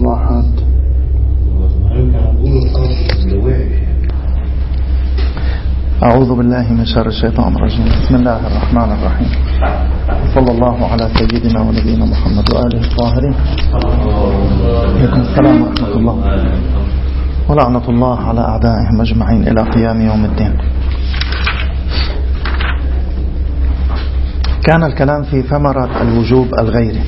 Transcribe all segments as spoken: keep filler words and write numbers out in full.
المصطلحات. أعوذ بالله من شر الشيطان الرجيم. بسم الله الرحمن الرحيم. صلى الله على سيدنا ونبينا محمد وآله الطاهرين. عليكم السلام ورحمة الله ولعنة الله على أعدائهم أجمعين إلى قيام يوم الدين. كان الكلام في ثمرة الوجوب الغيري.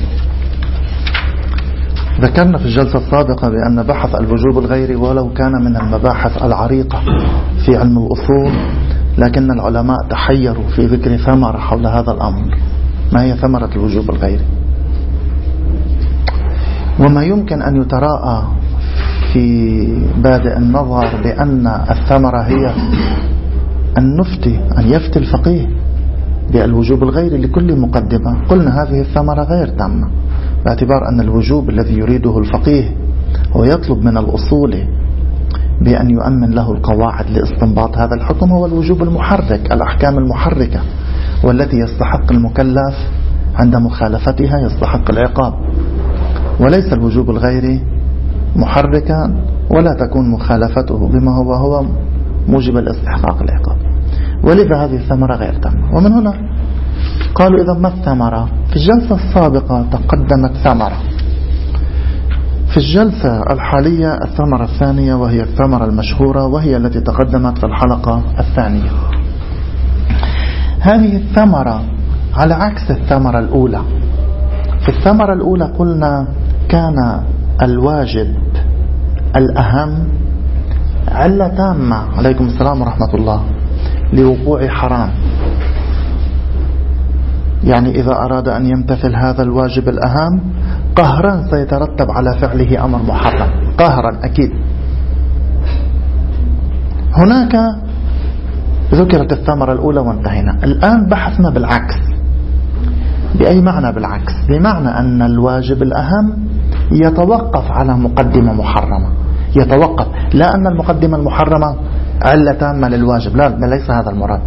ذكرنا في الجلسة السابقة بأن بحث الوجوب الغيري ولو كان من المباحث العريقة في علم الأصول، لكن العلماء تحيروا في ذكر ثمرة حول هذا الأمر. ما هي ثمرة الوجوب الغيري؟ وما يمكن أن يتراءى في بادئ النظر بأن الثمرة هي أن نفتي أن يفتي الفقيه بالوجوب الغيري لكل مقدمة. قلنا هذه الثمرة غير تامة، باعتبار أن الوجوب الذي يريده الفقيه هو يطلب من الأصول بأن يؤمن له القواعد لاستنباط هذا الحكم، هو الوجوب المحرك، الأحكام المحركة، والتي يستحق المكلف عند مخالفتها يستحق العقاب، وليس الوجوب الغيري محركا ولا تكون مخالفته بما هو هو موجب الاستحقاق العقاب. ولذا هذه الثمرة غير تامة. ومن هنا قالوا إذا ما الثمرة؟ في الجلسة السابقة تقدمت ثمرة، في الجلسة الحالية الثمرة الثانية، وهي الثمرة المشهورة، وهي التي تقدمت في الحلقة الثانية. هذه الثمرة على عكس الثمرة الأولى. في الثمرة الأولى قلنا كان الواجب الأهم علة تامة، عليكم السلام ورحمة الله، لوقوع حرام. يعني إذا أراد أن يمتثل هذا الواجب الأهم قهرا سيترتب على فعله أمر محرم، قهرا أكيد. هناك ذكرت الثمرة الأولى وانتهينا. الآن بحثنا بالعكس. بأي معنى بالعكس؟ بمعنى أن الواجب الأهم يتوقف على مقدمة محرمة، يتوقف، لا أن المقدمة المحرمة علة تامة للواجب، لا، ليس هذا المراد.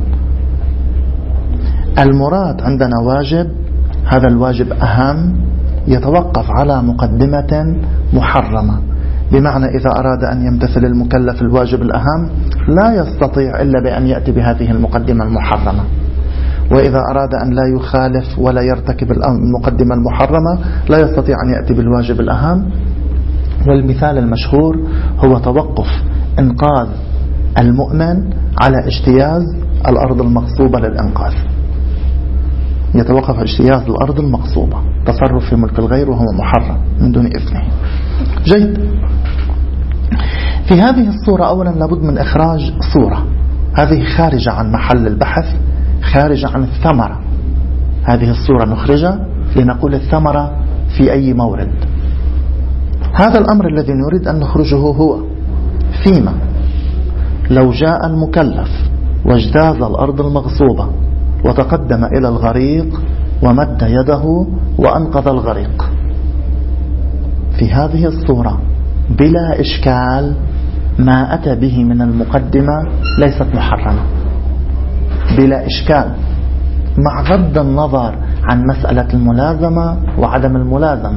المراد عندنا واجب، هذا الواجب أهم يتوقف على مقدمة محرمة، بمعنى إذا أراد أن يمتثل المكلف الواجب الأهم لا يستطيع إلا بأن يأتي بهذه المقدمة المحرمة، وإذا أراد أن لا يخالف ولا يرتكب المقدمة المحرمة لا يستطيع أن يأتي بالواجب الأهم. والمثال المشهور هو توقف إنقاذ المؤمن على اجتياز الأرض المغصوبة للإنقاذ. يتوقف اجتياز الأرض المغصوبة، تصرف في ملك الغير وهو محرم من دون إثمه. جيد. في هذه الصورة أولا لابد من إخراج صورة، هذه خارجة عن محل البحث، خارجة عن الثمرة. هذه الصورة نخرجها لنقول الثمرة في أي مورد. هذا الأمر الذي نريد أن نخرجه هو فيما لو جاء المكلف واجتاز الأرض المغصوبة وتقدم إلى الغريق ومد يده وأنقذ الغريق، في هذه الصورة بلا إشكال ما أتى به من المقدمة ليست محرمة، بلا إشكال، مع غض النظر عن مسألة الملازمة وعدم الملازمة.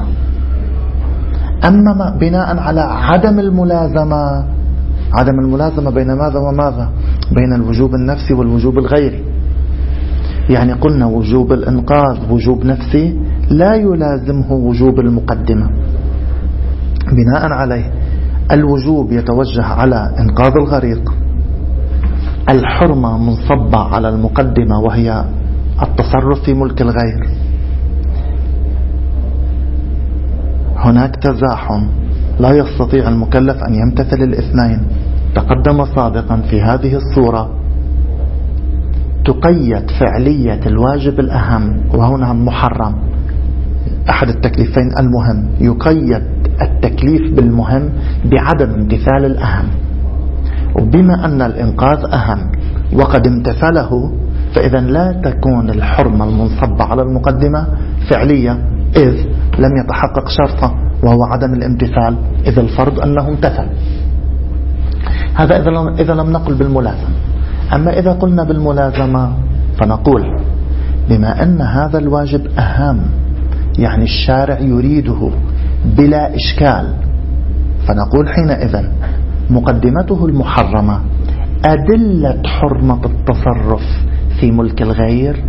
أما بناء على عدم الملازمة، عدم الملازمة بين ماذا وماذا؟ بين الوجوب النفسي والوجوب الغيري. يعني قلنا وجوب الإنقاذ وجوب نفسي لا يلازمه وجوب المقدمة. بناء عليه الوجوب يتوجه على إنقاذ الغريق، الحرمة منصبة على المقدمة وهي التصرف في ملك الغير. هناك تزاحم، لا يستطيع المكلف أن يمتثل الاثنين. تقدم سابقا في هذه الصورة تقيد فعلية الواجب الأهم وهنا المحرم، أحد التكليفين المهم، يقيد التكليف بالمهم بعدم امتثال الأهم. وبما أن الإنقاذ أهم وقد امتثله فإذا لا تكون الحرمة المنصبة على المقدمة فعلية، إذ لم يتحقق شرطه وهو عدم الامتثال، إذا الفرض أنه امتثل. هذا إذا لم نقل بالملازمة. أما إذا قلنا بالملازمة فنقول بما أن هذا الواجب أهم، يعني الشارع يريده بلا إشكال فنقول حينئذ مقدمته المحرمة أدلة حرمة التصرف في ملك الغير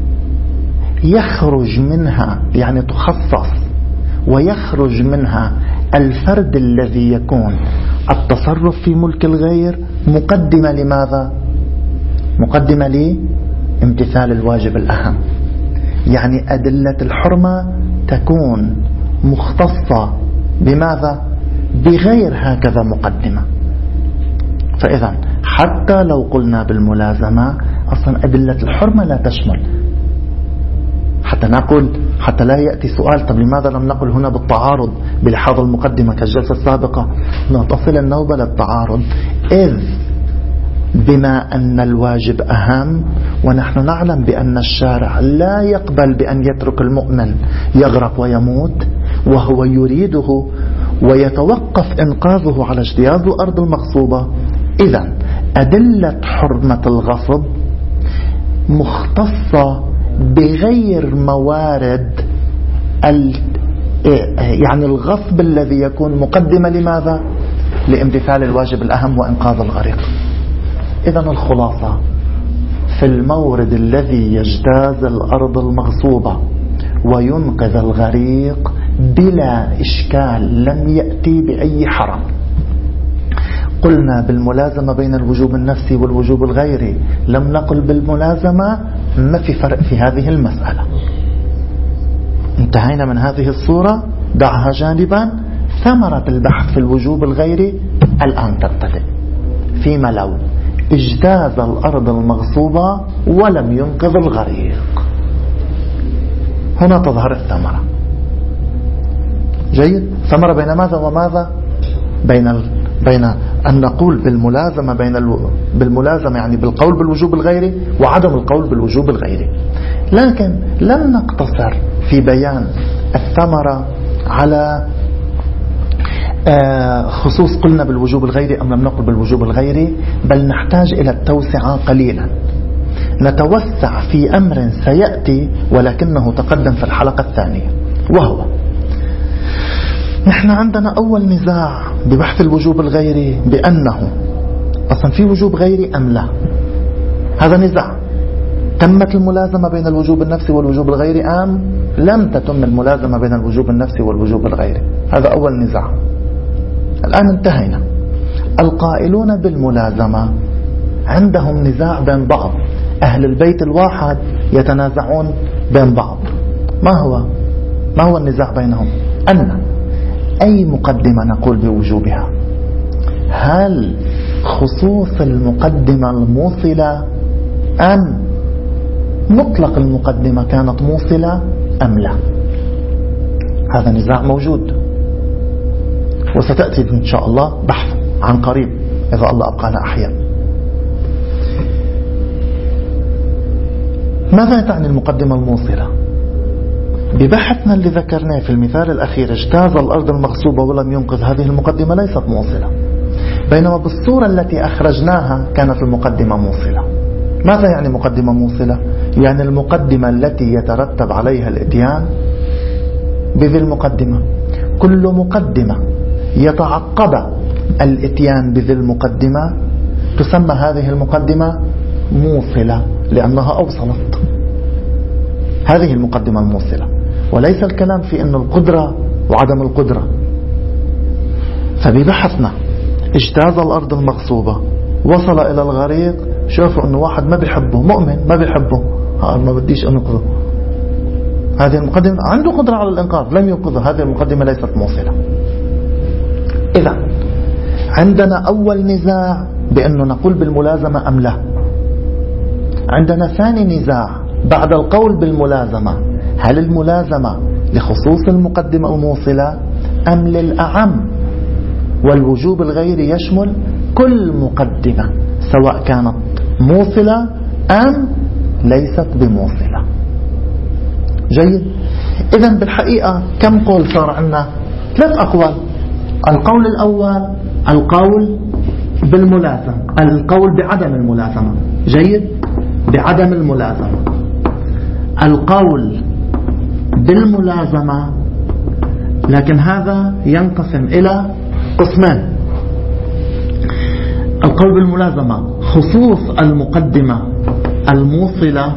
يخرج منها، يعني تخصص ويخرج منها الفرد الذي يكون التصرف في ملك الغير مقدمة لماذا؟ مقدمة لامتثال الواجب الأهم. يعني أدلة الحرمة تكون مختصة بماذا؟ بغير هكذا مقدمة. فإذا حتى لو قلنا بالملازمة أصلا أدلة الحرمة لا تشمل، حتى نقول حتى لا يأتي سؤال طب لماذا لم نقل هنا بالتعارض بلحاظ المقدمة كالجلسة السابقة؟ نتصل النوبة للتعارض، إذ بما أن الواجب أهم ونحن نعلم بأن الشارع لا يقبل بأن يترك المؤمن يغرق ويموت وهو يريده ويتوقف إنقاذه على اجتياز الأرض المغصوبة، إذن أدلة حرمة الغصب مختصة بغير موارد ال... يعني الغصب الذي يكون مقدمة لماذا؟ لامتثال الواجب الأهم وإنقاذ الغريق. إذن الخلاصة في المورد الذي يجتاز الأرض المغصوبة وينقذ الغريق بلا إشكال لم يأتي بأي حرم. قلنا بالملازمة بين الوجوب النفسي والوجوب الغيري، لم نقل بالملازمة، ما في فرق في هذه المسألة. انتهينا من هذه الصورة، دعها جانبا. ثمرة البحث في الوجوب الغيري الآن تبتدئ. فيما لو اجتاز الأرض المغصوبة ولم ينقذ الغريق، هنا تظهر الثمرة. جيد. ثمرة بين ماذا وماذا؟ بين ال... بين أن نقول بالملازمة بين ال... بالملازمة يعني بالقول بالوجوب الغيري وعدم القول بالوجوب الغيري. لكن لم نقتصر في بيان الثمرة على خصوص قلنا بالوجوب الغيري أم لم نقل بالوجوب الغيري، بل نحتاج إلى التوسعة قليلا. نتوسع في أمر سيأتي ولكنه تقدم في الحلقة الثانية، وهو نحن عندنا أول نزاع ببحث الوجوب الغيري بأنه أصلا في وجوب غيري أم لا. هذا نزاع. تمت الملازمة بين الوجوب النفسي والوجوب الغيري أم لم تتم الملازمة بين الوجوب النفسي والوجوب الغيري. هذا أول نزاع. الآن انتهينا. القائلون بالملازمة عندهم نزاع بين بعض، أهل البيت الواحد يتنازعون بين بعض. ما هو ما هو النزاع بينهم؟ أن أي مقدمة نقول بوجوبها، هل خصوص المقدمة الموصلة أم مطلق المقدمة كانت موصلة أم لا؟ هذا نزاع موجود وستأتي إن شاء الله بحث عن قريب إذا الله أبقانا أحياء. ماذا تعني المقدمة الموصلة؟ ببحثنا اللي ذكرناه في المثال الأخير اجتاز الأرض المغصوبة ولم ينقذ، هذه المقدمة ليست موصلة، بينما بالصورة التي أخرجناها كانت المقدمة موصلة. ماذا يعني مقدمة موصلة؟ يعني المقدمة التي يترتب عليها الإتيان بذي المقدمة. كل مقدمة يتعقب الإتيان بذي المقدمة تسمى هذه المقدمة موصلة لأنها أوصلت. هذه المقدمة الموصلة، وليس الكلام في أن القدرة وعدم القدرة. فببحثنا اجتاز الأرض المغصوبة وصل إلى الغريق، شافوا أنه واحد ما بيحبه، مؤمن ما بيحبه، ما بديش أنقذه، هذه المقدمة عنده قدرة على الإنقاذ لم ينقذه، هذه المقدمة ليست موصلة. إذا عندنا أول نزاع بأنه نقول بالملازمة أم لا. عندنا ثاني نزاع بعد القول بالملازمة، هل الملازمة لخصوص المقدمة الموصلة أم للأعم؟ والوجوب الغيري يشمل كل مقدمة سواء كانت موصلة أم ليست بموصلة. جيد. إذن بالحقيقة كم قول صار عندنا؟ ثلاث أقوال. القول الأول القول بالملازمة، القول بعدم الملازمة. جيد. بعدم الملازمة. القول بالملازمة، لكن هذا ينقسم إلى قسمان: القول بالملازمة خصوص المقدمة الموصلة،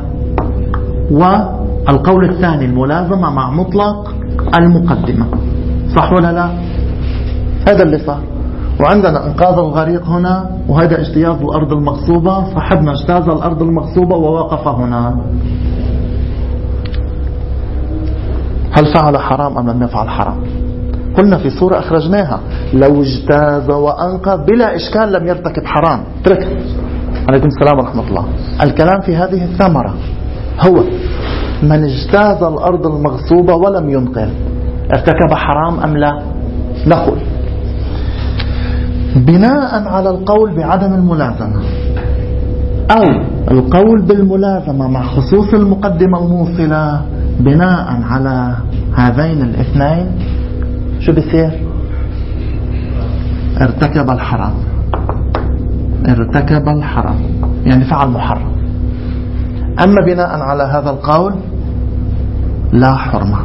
والقول الثاني الملازمة مع مطلق المقدمة. صح ولا لا؟ هذا اللي صار. وعندنا انقاذ الغريق هنا، وهذا اجتياز الأرض المغصوبة. صاحبنا اجتاز الأرض المغصوبة ووقف هنا. هل فعل حرام أم لم يفعل حرام؟ قلنا في صورة أخرجناها: لو اجتاز وأنقذ بلا إشكال لم يرتكب حرام. ترك. عليكم السلام ورحمة الله. الكلام في هذه الثمرة هو: من اجتاز الأرض المغصوبة ولم ينقذ ارتكب حرام أم لا؟ نقول بناء على القول بعدم الملازمة أو القول بالملازمة مع خصوص المقدمة الموصلة، بناء على هذين الاثنين شو بيصير؟ ارتكب الحرام. ارتكب الحرام يعني فعل محرم. أما بناء على هذا القول لا حرمة.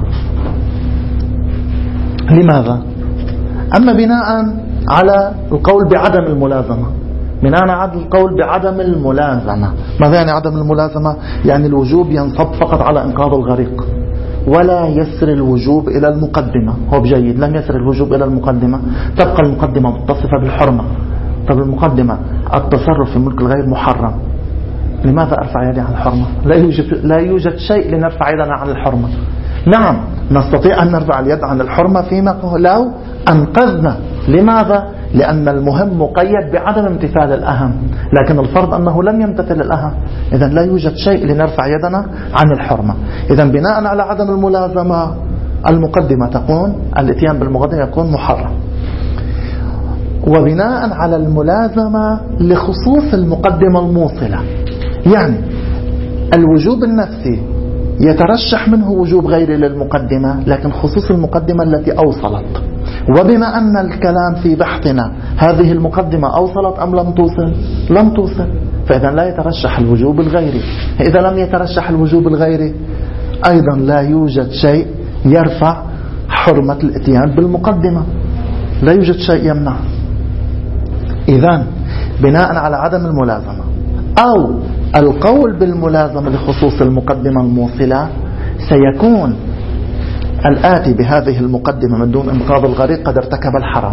لماذا؟ أما بناء على القول بعدم الملازمة، بناء على القول بعدم الملازمة. ماذا يعني عدم الملازمة؟ يعني الوجوب ينصب فقط على إنقاذ الغريق ولا يسر الوجوب إلى المقدمة. هو بجيد لم يسر الوجوب إلى المقدمة، تبقى المقدمة متصفة بالحرمة. طب المقدمة التصرف في ملك الغير محرم، لماذا أرفع يدي عن الحرمة؟ لا يوجد, لا يوجد شيء لنرفع يدنا عن الحرمة. نعم نستطيع أن نرفع اليد عن الحرمة فيما لو أنقذنا. لماذا؟ لأن المهم مقيد بعدم امتثال الأهم، لكن الفرض أنه لم يمتثل الأهم، إذن لا يوجد شيء لنرفع يدنا عن الحرمة. إذن بناء على عدم الملازمة المقدمة تكون الاتيان بالمقدمة يكون محرم، وبناء على الملازمة لخصوص المقدمة الموصلة، يعني الوجوب النفسي يترشح منه وجوب غير للمقدمة، لكن خصوص المقدمة التي أوصلت. وبما أن الكلام في بحثنا هذه المقدمة أوصلت أم لم توصل؟ لم توصل، فإذا لا يترشح الوجوب الغيري. إذا لم يترشح الوجوب الغيري أيضا لا يوجد شيء يرفع حرمة الاتيان بالمقدمة، لا يوجد شيء يمنع. إذن بناء على عدم الملازمة أو القول بالملازمة لخصوص المقدمة الموصلة، سيكون الآتي بهذه المقدمة من دون إنقاذ الغريق قد ارتكب الحرام.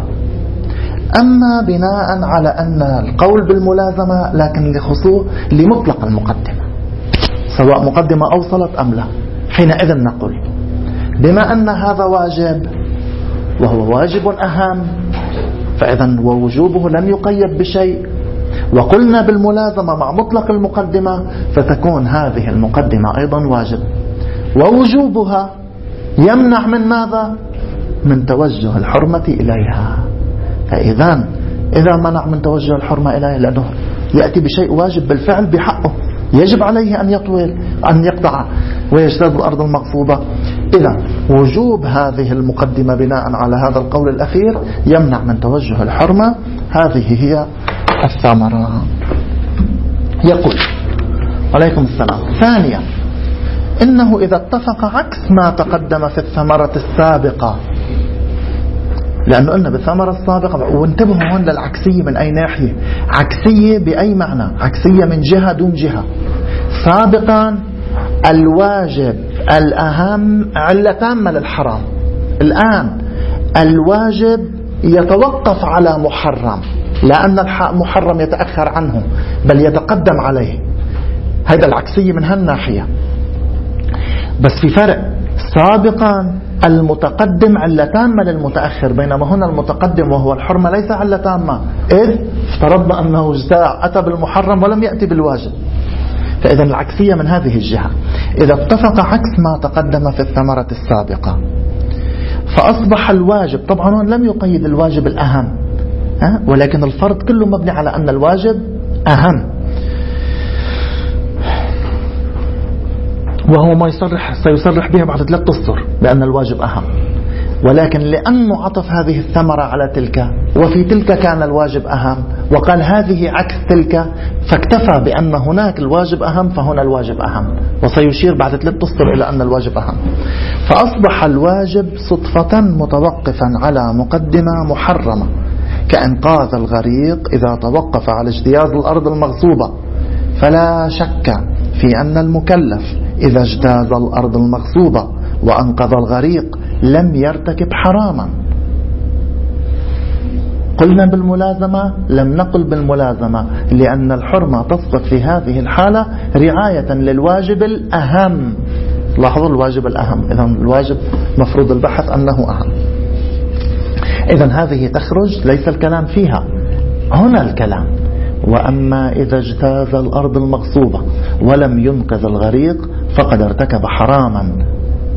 أما بناء على أن القول بالملازمة لكن لخصوص لمطلق المقدمة، سواء مقدمة أوصلت أم لا، حينئذ نقول بما أن هذا واجب وهو واجب أهم، فإذا ووجوبه لم يقيد بشيء، وقلنا بالملازمة مع مطلق المقدمة، فتكون هذه المقدمة أيضا واجب، ووجوبها يمنع من ماذا؟ من توجه الحرمة إليها. فإذا إذا منع من توجه الحرمة إليها لأنه يأتي بشيء واجب بالفعل بحقه، يجب عليه أن يطول أن يقطع ويجتاز الأرض المغصوبة. إذا وجوب هذه المقدمة بناء على هذا القول الأخير يمنع من توجه الحرمة. هذه هي الثمرة. يقول عليكم السلام: ثانيا، إنه إذا اتفق عكس ما تقدم في الثمرة السابقة، لأنه قلنا بالثمرة السابقة، وانتبهوا هون للعكسية من أي ناحية، عكسية بأي معنى؟ عكسية من جهة دون جهة. سابقا الواجب الأهم علة تامة للحرام، الآن الواجب يتوقف على محرم، لأن المحرم يتأخر عنه بل يتقدم عليه. هذا العكسية من هالناحية. بس في فرق، سابقا المتقدم علة تامة للمتأخر، بينما هنا المتقدم وهو الحرمة ليس علة تامة، إذ افترضنا أنه أتى بالمحرم ولم يأتي بالواجب. فإذا العكسية من هذه الجهة. إذا اتفق عكس ما تقدم في الثمرة السابقة فأصبح الواجب، طبعا لم يقيد الواجب الأهم، ولكن الفرض كله مبني على أن الواجب أهم، وهو ما يصرح سيصرح به بعد ثلاث أسطر بأن الواجب أهم. ولكن لأنه عطف هذه الثمرة على تلك، وفي تلك كان الواجب أهم، وقال هذه عكس تلك، فاكتفى بأن هناك الواجب أهم فهنا الواجب أهم، وسيشير بعد ثلاث أسطر إلى أن الواجب أهم. فأصبح الواجب صدفة متوقفا على مقدمة محرمة، كإنقاذ الغريق إذا توقف على اجتياز الأرض المغصوبة، فلا شك في أن المكلف إذا اجتاز الأرض المغصوبة وأنقذ الغريق لم يرتكب حراما. قلنا بالملازمة؟ لم نقل بالملازمة، لأن الحرمة تسقط في هذه الحالة رعاية للواجب الأهم. لاحظوا الواجب الأهم، إذن الواجب مفروض البحث أنه أهم. إذن هذه تخرج، ليس الكلام فيها هنا الكلام. وأما إذا اجتاز الأرض المغصوبة ولم ينقذ الغريق فقد ارتكب حراما.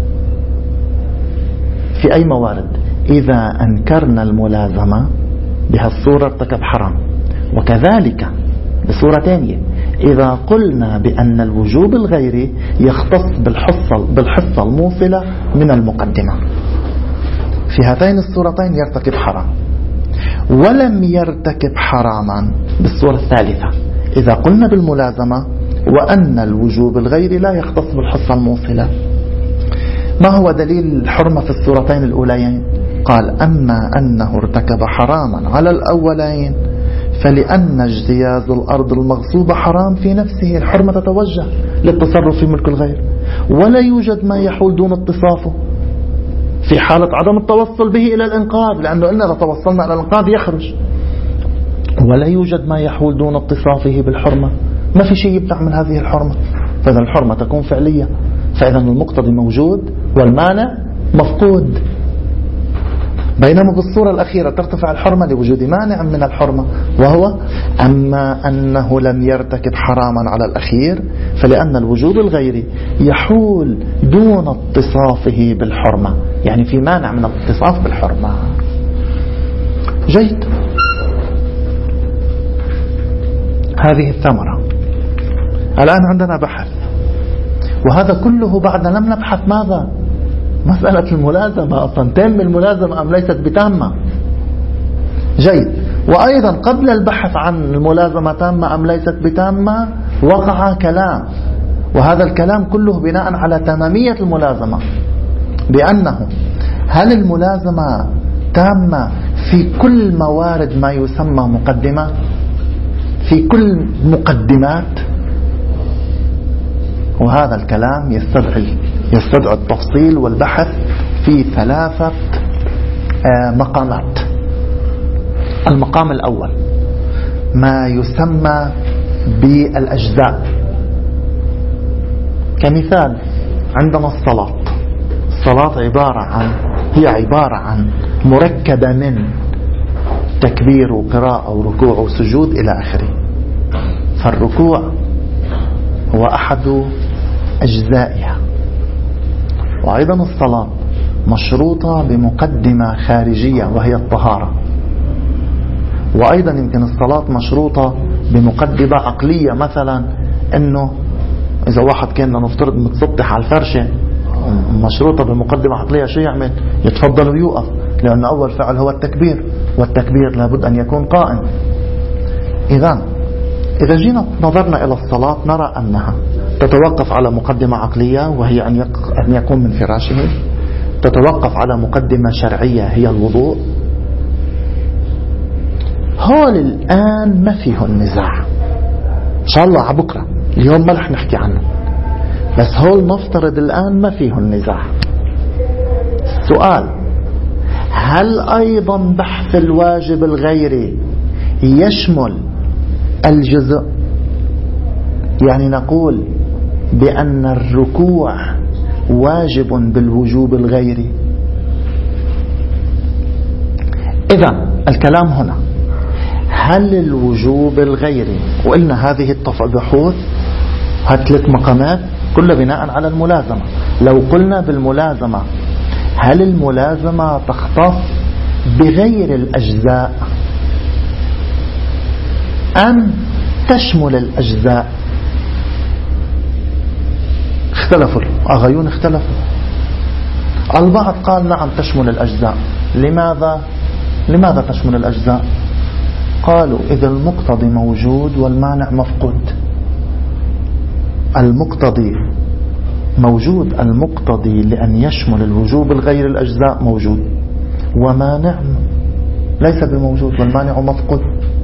في أي موارد؟ إذا أنكرنا الملازمة بهالصورة ارتكب حرام، وكذلك بصورة ثانية إذا قلنا بأن الوجوب الغيري يختص بالحصة, بالحصة الموصلة من المقدمة، في هاتين الصورتين يرتكب حرام. ولم يرتكب حراما بالصورة الثالثة إذا قلنا بالملازمة وأن الوجوب الغيري لا يختص بالحصة الموصلة. ما هو دليل الحرمة في الصورتين الأوليين؟ قال أما أنه ارتكب حراما على الأولين فلأن اجتياز الأرض المغصوبة حرام في نفسه، الحرمة تتوجه للتصرف في ملك الغير، ولا يوجد ما يحول دون اتصافه في حالة عدم التوصل به إلى الإنقاذ، لأنه قلنا إذا توصلنا إلى الإنقاذ يخرج. ولا يوجد ما يحول دون اتصافه بالحرمة، ما في شيء يبدع من هذه الحرمة، فإذا الحرمة تكون فعلية. فإذا المقتضي موجود والمانع مفقود. بينما بالصورة الأخيرة ترتفع الحرمة لوجود مانع من الحرمة، وهو أما أنه لم يرتكب حراما على الأخير فلأن الوجوب الغيري يحول دون اتصافه بالحرمة، يعني في مانع من الاتصاف بالحرمة. جيد، هذه الثمرة. الآن عندنا بحث، وهذا كله بعد لم نبحث ماذا؟ مسألة الملازمة أصلا تم الملازمة أم ليست بتامة. جيد، وأيضا قبل البحث عن الملازمة تامة أم ليست بتامة وقع كلام، وهذا الكلام كله بناء على تمامية الملازمة، بأنه هل الملازمة تامة في كل موارد ما يسمى مقدمة، في كل مقدمات؟ وهذا الكلام يستدعي يستدعي التفصيل والبحث في ثلاثة مقامات. المقام الأول ما يسمى بالأجزاء. كمثال عندنا الصلاة. الصلاة عبارة عن هي عبارة عن مركبة من تكبير وقراءة وركوع وسجود إلى آخره. فالركوع هو أحد أجزائها، وأيضا الصلاة مشروطة بمقدمة خارجية وهي الطهارة، وأيضا يمكن الصلاة مشروطة بمقدمة عقلية، مثلا أنه إذا واحد كان نفترض متسطح على الفرشة مشروطة بمقدمة عقلية، شو يعمل؟ يتفضل ويوقف، لأن أول فعل هو التكبير، والتكبير لابد أن يكون قائم. إذن إذا جينا نظرنا إلى الصلاة نرى أنها تتوقف على مقدمة عقلية وهي أن يكون من فراشه، تتوقف على مقدمة شرعية هي الوضوء. هول الآن ما فيه النزاع، إن شاء الله على بكرة، اليوم ما رح نحكي عنه، بس هول نفترض الآن ما فيه النزاع. السؤال: هل أيضا بحث الواجب الغيري يشمل الجزء؟ يعني نقول بأن الركوع واجب بالوجوب الغيري. إذن الكلام هنا هل الوجوب الغيري، وقلنا هذه البحوث هثلاث مقامات كلها بناء على الملازمة. لو قلنا بالملازمة هل الملازمة تختص بغير الأجزاء أم تشمل الأجزاء؟ اختلفوا الأغيون، اختلفوا. البعض قال نعم تشمل الأجزاء. لماذا؟ لماذا تشمل الأجزاء؟ قالوا إذا المقتضي موجود والمانع مفقود. المقتضي موجود، المقتضي لأن يشمل الوجوب الغير الأجزاء موجود، ومانع ليس بموجود والمانع مفقود.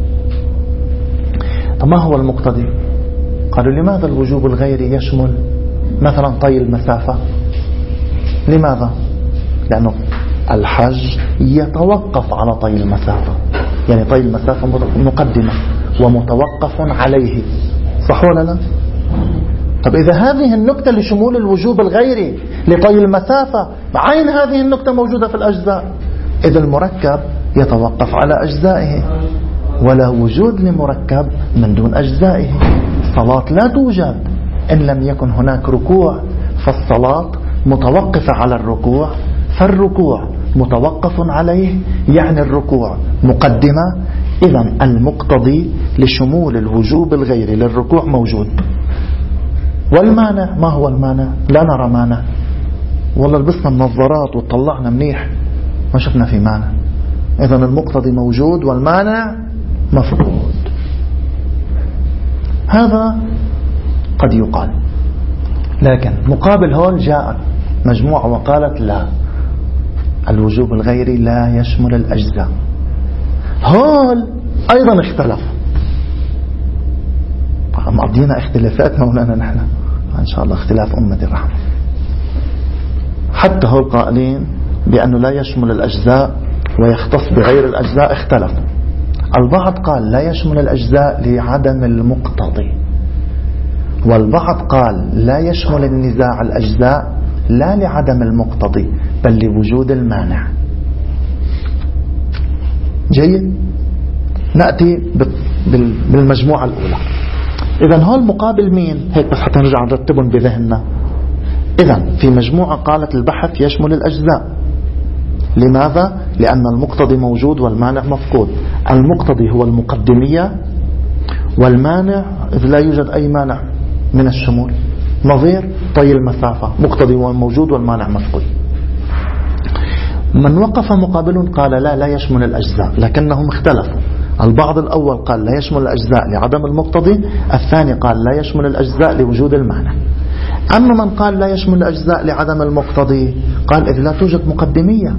ما هو المقتضي؟ قالوا لماذا الوجوب الغيري يشمل مثلا طي المسافة؟ لماذا؟ لأنه الحج يتوقف على طي المسافة، يعني طي المسافة مقدمة ومتوقف عليه، صح ولا لا؟ طب إذا هذه النكتة لشمول الوجوب الغيري لطي المسافة، عين هذه النكتة موجودة في الأجزاء، إذا المركب يتوقف على أجزائه، ولا وجود لمركب من دون أجزائه. الصلاة لا توجد إن لم يكن هناك ركوع، فالصلاة متوقفة على الركوع، فالركوع متوقف عليه، يعني الركوع مقدمة. إذن المقتضي لشمول الوجوب الغيري للركوع موجود. والمانع، ما هو المانع؟ لا نرى مانع، والله لبسنا النظارات وطلعنا منيح ما شفنا في مانع. إذن المقتضي موجود والمانع مفقود. هذا قد يقال، لكن مقابل هول جاءت مجموعة وقالت لا، الوجوب الغيري لا يشمل الأجزاء. هول أيضا اختلف، مقضينا اختلافات مولانا نحن إن شاء الله، اختلاف أمة الرحمة. حتى هول قائلين بأنه لا يشمل الأجزاء ويختص بغير الأجزاء اختلفوا. البعض قال لا يشمل الأجزاء لعدم المقتضي، والبعض قال لا يشمل النزاع الأجزاء لا لعدم المقتضي بل لوجود المانع. جيد، نأتي بالمجموعة الأولى. إذن هول مقابل مين؟ هيك بس حتى نرجع نرتبهم بذهننا. إذن في مجموعة قالت البحث يشمل الأجزاء. لماذا؟ لأن المقتضي موجود والمانع مفقود. المقتضي هو المقدمية، والمانع إذ لا يوجد أي مانع من الشمول، نظير طي المسافة، مقتضي موجود والمانع مفقود. من وقف مقابل قال لا لا يشمل الأجزاء، لكنهم اختلفوا. البعض الأول قال لا يشمل الأجزاء لعدم المقتضي، الثاني قال لا يشمل الأجزاء لوجود المعنى. أما من قال لا يشمل الأجزاء لعدم المقتضي قال إذ لا توجد مقدمية.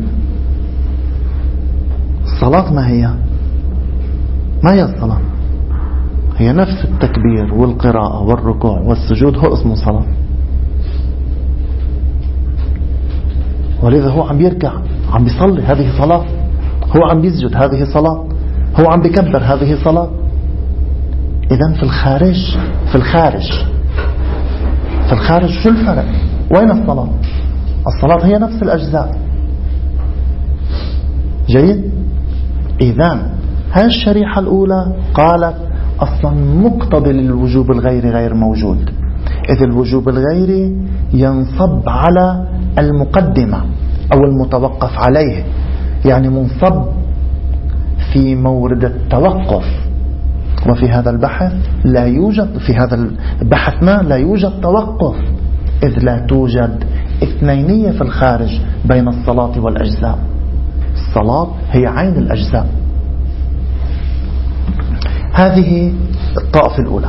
الصلاة ما هي؟ ما هي الصلاة؟ هي نفس التكبير والقراءة والركوع والسجود، هو اسمه صلاة. ولذا هو عم يركع عم بيصلي، هذه صلاة. هو عم بيسجد، هذه صلاة. هو عم بيكبر، هذه صلاة. إذن في الخارج في الخارج في الخارج شو الفرق؟ وين الصلاة؟ الصلاة هي نفس الأجزاء. جيد. إذن هذه الشريحة الأولى قالت أصلا مقتضي للوجوب الغيري غير موجود، إذ الوجوب الغيري ينصب على المقدمة أو المتوقف عليه، يعني منصب في مورد التوقف. وفي هذا البحث لا يوجد، في هذا بحثنا لا يوجد توقف، إذ لا توجد اثنينية في الخارج بين الصلاة والأجزاء. الصلاة هي عين الأجزاء. هذه الطائفة الأولى.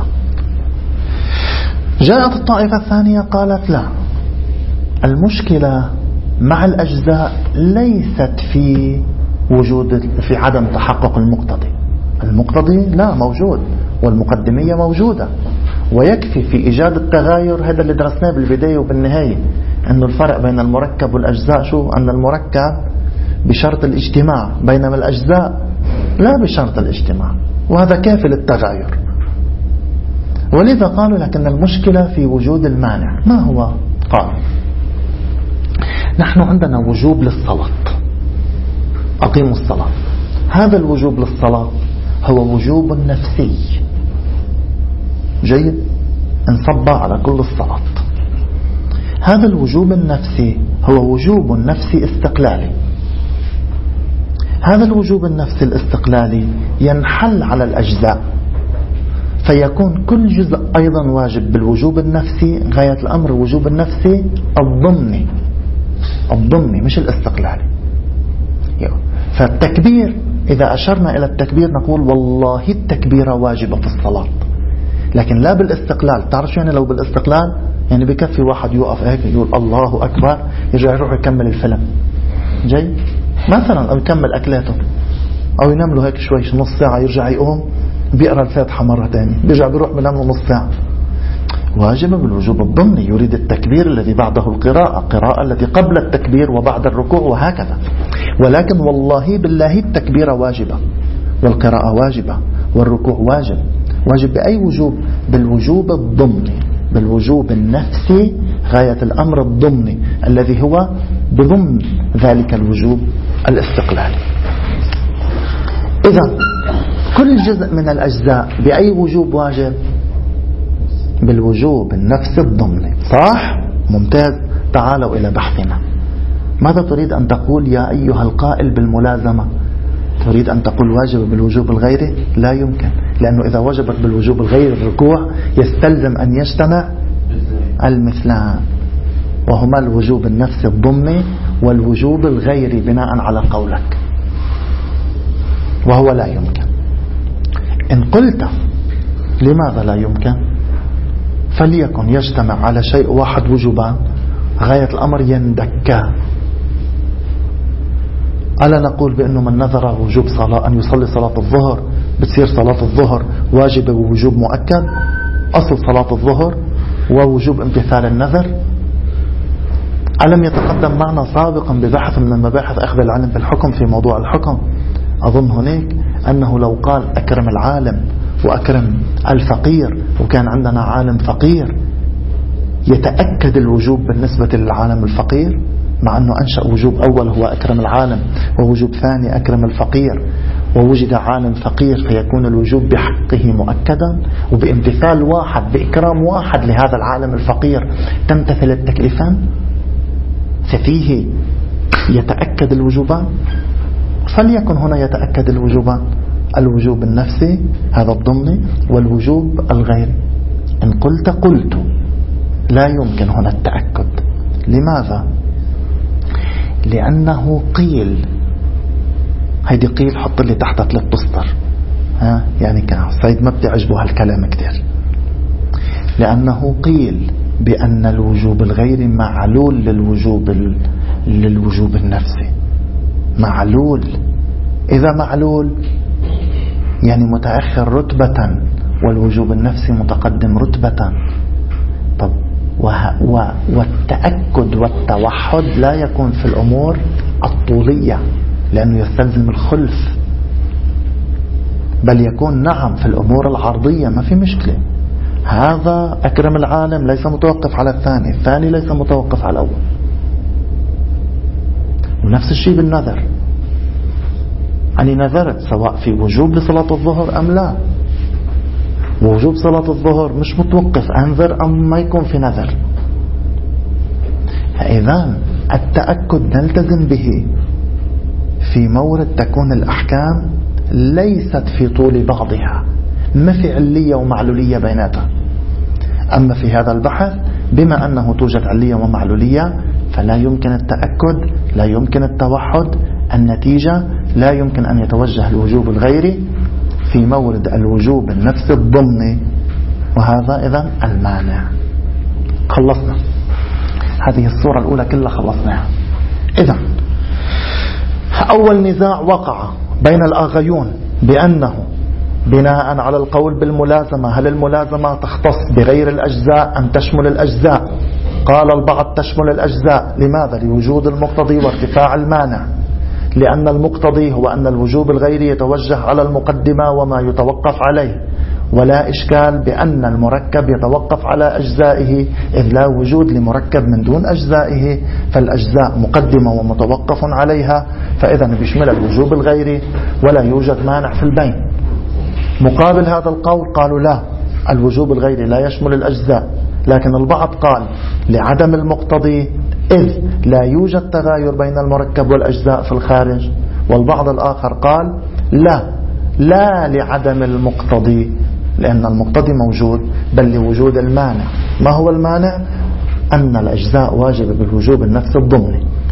جاءت الطائفة الثانية قالت لا، المشكلة مع الأجزاء ليست في وجود في عدم تحقق المقتضي. المقتضي لا موجود والمقدمية موجودة، ويكفي في إيجاد التغاير. هذا اللي درسناه بالبداية وبالنهاية، أن الفرق بين المركب والأجزاء شو؟ أن المركب بشرط الاجتماع، بينما الأجزاء لا بشرط الاجتماع، وهذا كافي للتغاير. ولذا قالوا لكن المشكلة في وجود المانع. ما هو؟ قال نحن عندنا وجوب للصلاة، أقيموا الصلاة. هذا الوجوب للصلاة هو وجوب نفسي. جيد، انصب على كل الصلاة. هذا الوجوب النفسي هو وجوب نفسي استقلالي. هذا الوجوب النفسي الاستقلالي ينحل على الأجزاء، فيكون كل جزء أيضا واجب بالوجوب النفسي. غاية الأمر الوجوب النفسي الضمني، الضمني مش الاستقلالي. فالتكبير إذا أشرنا إلى التكبير نقول والله التكبيرة واجبة في الصلاة، لكن لا بالاستقلال. تعرف شو يعني لو بالاستقلال؟ يعني بكفي واحد يوقف هيك يقول الله أكبر، يرجع يروح يكمل الفيلم، جاي مثلا، أو يكمل أكلاته، أو ينام له هيك شوي نص ساعة يرجع يقوم بيقرأ الفاتحة مرة تانية بيرجع بيروح بينام له نص ساعة. واجب بالوجوب الضمني، يريد التكبير الذي بعده القراءة، قراءة التي قبل التكبير وبعد الركوع وهكذا. ولكن والله بالله التكبير واجبة والقراءة واجبة والركوع واجب. واجب بأي وجوب؟ بالوجوب الضمني، بالوجوب النفسي غاية الأمر الضمني الذي هو بضمن ذلك الوجوب الاستقلالي. إذا كل جزء من الأجزاء بأي وجوب واجب؟ بالوجوب النفسي الضمني. صح؟ ممتاز. تعالوا إلى بحثنا. ماذا تريد أن تقول يا أيها القائل بالملازمة؟ تريد أن تقول واجب بالوجوب الغيري؟ لا يمكن، لأنه إذا وجبت بالوجوب الغيري الركوع يستلزم أن يجتمع المثلان، وهما الوجوب النفسي الضمني والوجوب الغيري بناء على قولك، وهو لا يمكن. إن قلت لماذا لا يمكن؟ فليكن يجتمع على شيء واحد وجوبان، غاية الأمر يندكا. ألا نقول بأنه من نذر وجوب صلاة أن يصلي صلاة الظهر بتصير صلاة الظهر واجبة ووجوب مؤكد، أصل صلاة الظهر ووجوب امتثال النذر. ألم يتقدم معنا سابقا ببحث من مباحث أخذ العلم في الحكم في موضوع الحكم، أظن هناك أنه لو قال أكرم العالم وأكرم الفقير وكان عندنا عالم فقير يتأكد الوجوب بالنسبة للعالم الفقير، مع أنه أنشأ وجوب أول هو أكرم العالم ووجوب ثاني أكرم الفقير، ووجد عالم فقير فيكون الوجوب بحقه مؤكدا، وبامتثال واحد بإكرام واحد لهذا العالم الفقير تمتثل التكليفان، ففيه يتأكد الوجوبان. فليكن هنا يتأكد الوجوبان، الوجوب النفسي هذا الضمني والوجوب الغيري. إن قلت قلت لا يمكن هنا التأكد. لماذا؟ لأنه قيل، هيدي قيل حط لي تحت ثلاث بسطر، ها يعني كان سيد ما بدي عجبه هالكلام كتير. لأنه قيل بأن الوجوب الغيري معلول للوجوب ال... للوجوب النفسي، معلول. إذا معلول يعني متأخر رتبة والوجوب النفسي متقدم رتبة. طب وه... و... والتأكد والتوحد لا يكون في الأمور الطولية لأنه يستلزم الخلف، بل يكون نعم في الأمور العرضية ما في مشكلة. هذا أكرم العالم ليس متوقف على الثاني، الثاني ليس متوقف على الأول. ونفس الشيء بالنذر، أني نذرت سواء في وجوب لصلاة الظهر أم لا، ووجوب صلاة الظهر مش متوقف أنذر أم ما يكون في نذر. إذن التأكد نلتزم به في مورد تكون الأحكام ليست في طول بعضها، ما في علية ومعلولية بيناتها. أما في هذا البحث بما أنه توجد علية ومعلولية فلا يمكن التأكد، لا يمكن التوحد، النتيجة لا يمكن أن يتوجه الوجوب الغيري في مورد الوجوب النفسي الضمني، وهذا إذن المانع. خلصنا هذه الصورة الأولى كلها، خلصناها. إذن أول نزاع وقع بين الآغيون بأنه بناء على القول بالملازمة هل الملازمة تختص بغير الأجزاء أم تشمل الأجزاء؟ قال البعض تشمل الأجزاء. لماذا؟ لوجود المقتضي وارتفاع المانع، لأن المقتضي هو أن الوجوب الغيري يتوجه على المقدمة وما يتوقف عليه، ولا إشكال بأن المركب يتوقف على أجزائه إذ لا وجود لمركب من دون أجزائه، فالأجزاء مقدمة ومتوقف عليها، فإذا بيشمل الوجوب الغيري ولا يوجد مانع في البين. مقابل هذا القول قالوا لا، الوجوب الغيري لا يشمل الأجزاء، لكن البعض قال لعدم المقتضي إذ لا يوجد تغاير بين المركب والأجزاء في الخارج، والبعض الآخر قال لا لا لعدم المقتضي لأن المقتضي موجود بل لوجود المانع. ما هو المانع؟ أن الأجزاء واجبة بالوجوب النفسي الضمني،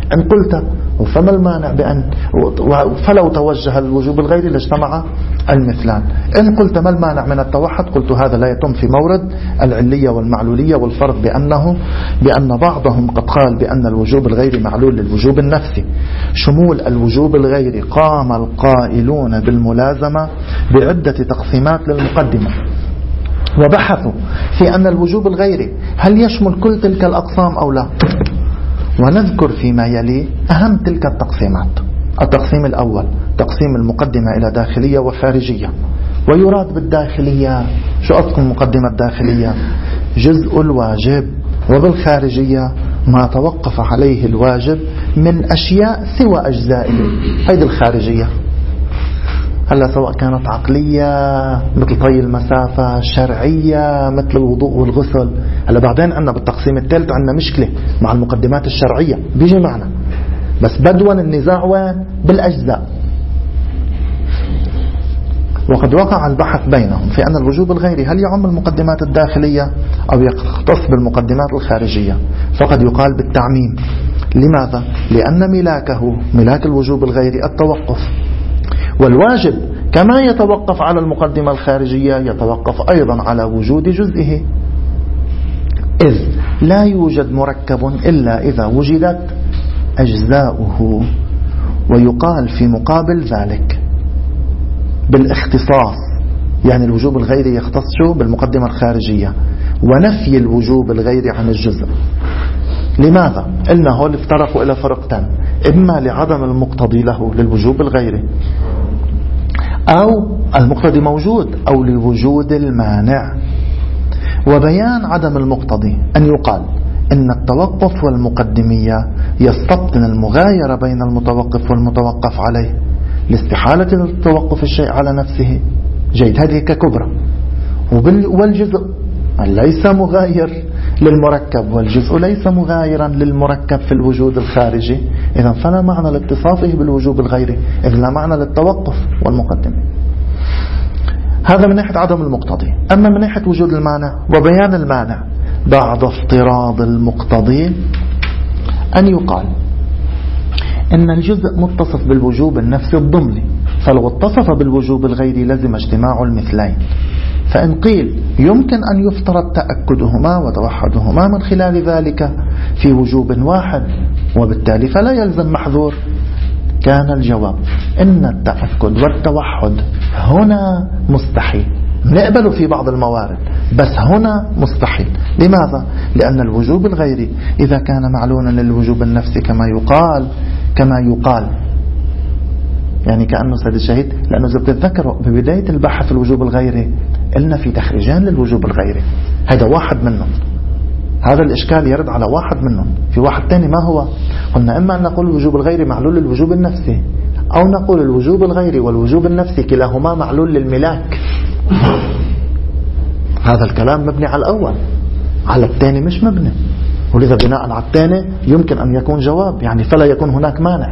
إن قلت فما المانع بأن فلو توجه الوجوب الغيري لاجتمع المثلان. إن قلت ما المانع من التوحد قلت هذا لا يتم في مورد العلية والمعلولية والفرق بأنه بأن بعضهم قد قال بأن الوجوب الغيري معلول للوجوب النفسي. شمول الوجوب الغيري قام القائلون بالملازمة بعدة تقسيمات للمقدمة وبحثوا في أن الوجوب الغيري هل يشمل كل تلك الأقسام أو لا، ونذكر فيما يلي أهم تلك التقسيمات. التقسيم الأول تقسيم المقدمة إلى داخلية وخارجية. ويراد بالداخلية شو قصدكم المقدمة الداخلية؟ جزء الواجب. وبالخارجية ما توقف عليه الواجب من أشياء سوى أجزائه. هذه الخارجية هلا سواء كانت عقلية مثل طي المسافة، شرعية مثل الوضوء والغسل. هلا بعدين عندنا بالتقسيم الثالث عندنا مشكلة مع المقدمات الشرعية بيجي معنا، بس بدوا النزاع وين؟ بالأجزاء. وقد وقع البحث بينهم في أن الوجوب الغيري هل يعم المقدمات الداخلية أو يختص بالمقدمات الخارجية. فقد يقال بالتعميم. لماذا؟ لأن ملاكه ملاك الوجوب الغيري التوقف، والواجب كما يتوقف على المقدمة الخارجية يتوقف أيضا على وجود جزئه، إذ لا يوجد مركب إلا إذا وجدت أجزاؤه. ويقال في مقابل ذلك بالاختصاص، يعني الوجوب الغيري يختص شو؟ بالمقدمة الخارجية، ونفي الوجوب الغيري عن الجزء. لماذا؟ قلنا هول افترقوا إلى فرقتين، إما لعدم المقتضي له للوجوب الغيري، أو المقتضي موجود، أو لوجود المانع. وبيان عدم المقتضي أن يقال إن التوقف والمقدمية يستبطن المغايرة بين المتوقف والمتوقف عليه لاستحالة التوقف الشيء على نفسه. جيد، هذه ككبرى. والجزء ليس مغاير للمركب، والجزء ليس مغايرا للمركب في الوجود الخارجي، إذن فلا معنى لاتصافه بالوجوب الغيري، إذن لا معنى للتوقف والمقدم. هذا من ناحية عدم المقتضي. أما من ناحية وجود المانع وبيان المانع بعد افتراض المقتضي أن يقال إن الجزء متصف بالوجوب النفسي الضمني، فلو اتصف بالوجوب الغيري لزم اجتماع المثلين. فإن قيل يمكن أن يفترض تأكدهما وتوحدهما من خلال ذلك في وجوب واحد وبالتالي فلا يلزم محذور، كان الجواب إن التأكد والتوحد هنا مستحيل. نقبل في بعض الموارد بس هنا مستحيل. لماذا؟ لأن الوجوب الغيري إذا كان معلونا للوجوب النفسي كما يقال كما يقال يعني كأنه سيد الشهيد، لأنه إذا بتتذكروا ببداية البحث في الوجوب الغيري قلنا في تخريجان للوجوب الغيري، هذا واحد منهم. هذا الإشكال يرد على واحد منهم. في واحد تاني ما هو؟ قلنا إما أن نقول الوجوب الغيري معلول للوجوب النفسي، أو نقول الوجوب الغيري والوجوب النفسي كلاهما معلول للملاك. هذا الكلام مبني على الأول، على الثاني مش مبني، ولذا بناء على الثاني يمكن أن يكون جواب، يعني فلا يكون هناك مانع.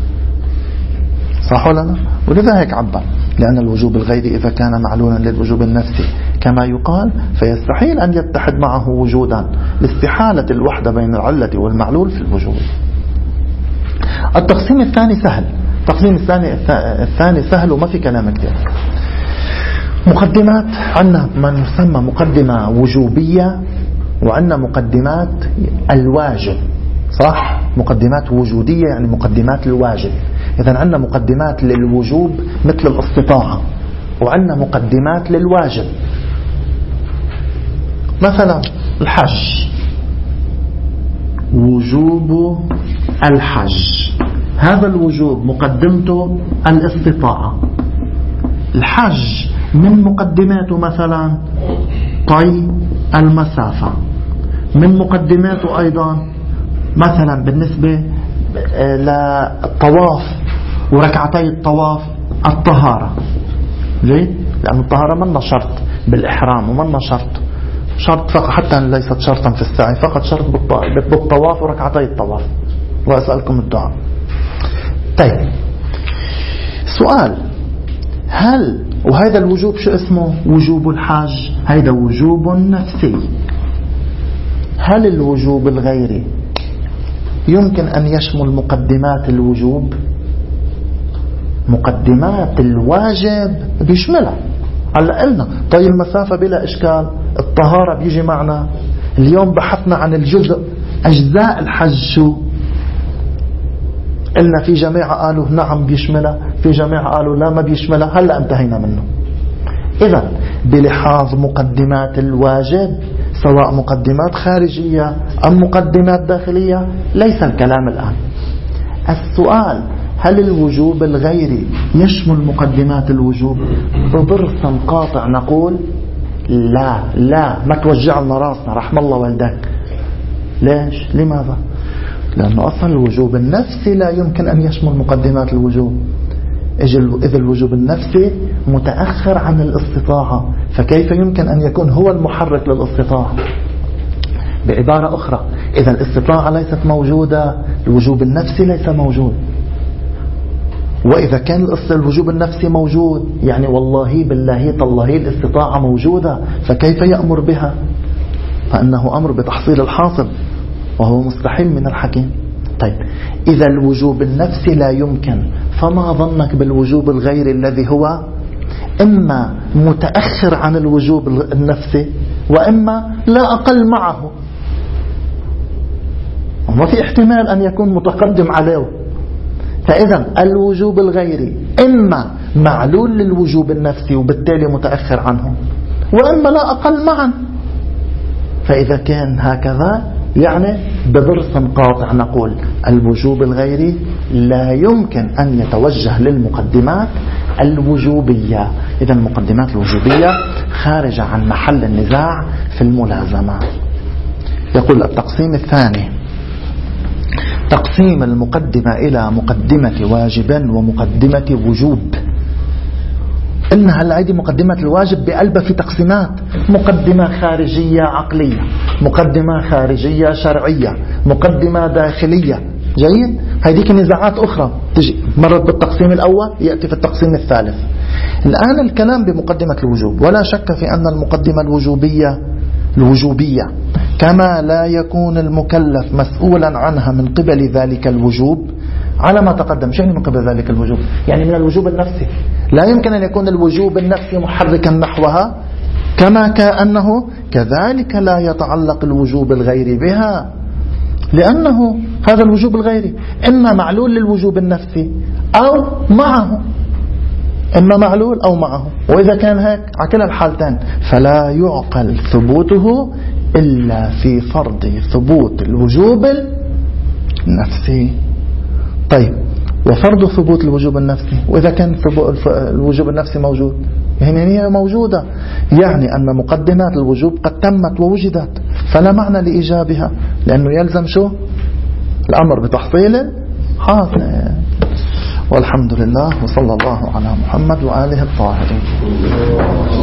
صح ولا لا؟ ولذا هيك عبر، لأن الوجوب الغيري إذا كان معلولا للوجوب النفسي كما يقال فيستحيل أن يتحد معه وجودان لاستحالة الوحدة بين العلة والمعلول في الوجود. التقسيم الثاني سهل، التقسيم الثاني الثاني سهل وما في كلام كتير. مقدمات، عندنا ما يسمى مقدمة وجوبية وعندنا مقدمات الواجب. صح؟ مقدمات وجودية يعني مقدمات الواجب. إذن عندنا مقدمات للوجوب مثل الاستطاعة، وعندنا مقدمات للواجب مثلا الحج، وجوب الحج هذا الوجوب مقدمته الاستطاعة. الحج من مقدماته مثلا طي المسافة، من مقدماته أيضا مثلا بالنسبة للطواف وركعتي الطواف الطهارة. ليه؟ لأن الطهارة منا شرط بالإحرام ومنا شرط شرط فقط، حتى ليست شرطا في السعي، فقط شرط بالطواف وركعتي الطواف. وأسألكم الدعاء. طيب سؤال، هل وهذا الوجوب شو اسمه؟ وجوب الحج، هذا وجوب نفسي. هل الوجوب الغيري يمكن أن يشمل مقدمات الوجوب. مقدمات الواجب بيشملها. هلا قلنا طي المسافة بلا إشكال، الطهارة بيجي معنا. اليوم بحثنا عن الجزء أجزاء الحج شو، قلنا في جماعة قالوا نعم بيشملها، في جماعة قالوا لا ما بيشملها. هلا انتهينا منه. إذا بلحاظ مقدمات الواجب سواء مقدمات خارجية أم مقدمات داخلية ليس الكلام الآن. السؤال هل الوجوب الغيري يشمل مقدمات الوجوب؟ بضرس قاطع نقول لا لا ما توجع لنا راسنا رحم الله والدك. ليش؟ لماذا؟ لأنه أصلا الوجوب النفسي لا يمكن أن يشمل مقدمات الوجوب. إذا الوجوب النفسي متأخر عن الاستطاعة، فكيف يمكن أن يكون هو المحرك للاستطاعة؟ بعبارة أخرى، إذا الاستطاعة ليست موجودة الوجوب النفسي ليس موجود. وإذا كان الوجوب النفسي موجود يعني والله بالله تالله الاستطاعة موجودة، فكيف يأمر بها؟ فإنه أمر بتحصيل الحاصل وهو مستحيل من الحكيم. طيب إذا الوجوب النفسي لا يمكن، فما ظنك بالوجوب الغيري الذي هو إما متأخر عن الوجوب النفسي وإما لا أقل معه؟ وما في احتمال أن يكون متقدم عليه. فإذا الوجوب الغيري إما معلول للوجوب النفسي وبالتالي متأخر عنه، وإما لا أقل معا. فإذا كان هكذا يعني بضرس قاطع نقول الوجوب الغيري لا يمكن أن يتوجه للمقدمات الوجوبية. إذا المقدمات الوجوبية خارجة عن محل النزاع في الملازمة. يقول التقسيم الثاني تقسيم المقدمة إلى مقدمة واجب ومقدمة وجوب. إنها هالعيدي مقدمة الواجب بقلبها في تقسيمات: مقدمة خارجية عقلية، مقدمة خارجية شرعية، مقدمة داخلية. جيد؟ هذيك نزاعات أخرى تجي مرت بالتقسيم الأول يأتي في التقسيم الثالث. الآن الكلام بمقدمة الوجوب. ولا شك في أن المقدمة الوجوبية الوجوبية كما لا يكون المكلف مسؤولا عنها من قبل ذلك الوجوب على ما تقدم. شو يعني من قبل ذلك الوجوب؟ يعني من الوجوب النفسي. لا يمكن أن يكون الوجوب النفسي محركا نحوها، كما كأنه كذلك لا يتعلق الوجوب الغيري بها، لأنه هذا الوجوب الغيري إما معلول للوجوب النفسي أو معه، إما معلول أو معه. وإذا كان هيك على كلا الحالتين فلا يعقل ثبوته إلا في فرض ثبوت الوجوب النفسي. طيب وفرض ثبوت الوجوب النفسي، وإذا كان الوجوب النفسي موجود يعني هي موجودة، يعني أن مقدمات الوجوب قد تمت ووجدت، فلا معنى لإيجابها، لأنه يلزم شو؟ الأمر بتحصيل حاصل. والحمد لله وصلى الله على محمد وآله الطاهرين.